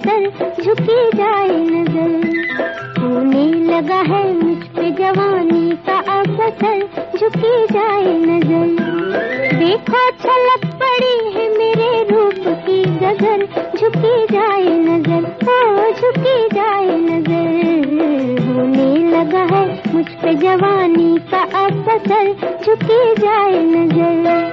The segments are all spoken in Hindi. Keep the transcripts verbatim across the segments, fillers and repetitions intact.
बसर झुकी जाए नजर। होने लगा है मुझ पे जवानी का अब असर झुकी जाए नजर। देखो छलक पड़ी है मेरे रूप की गगर झुकी जाए नजर, ओ झुकी जाए नजर। होने लगा है मुझ पे जवानी का अब असर झुकी जाए नजर।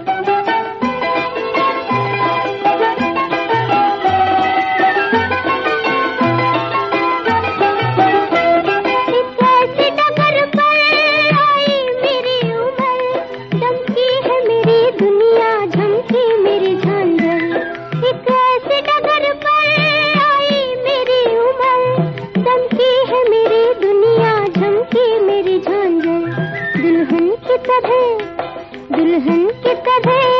दुल्हन की तरह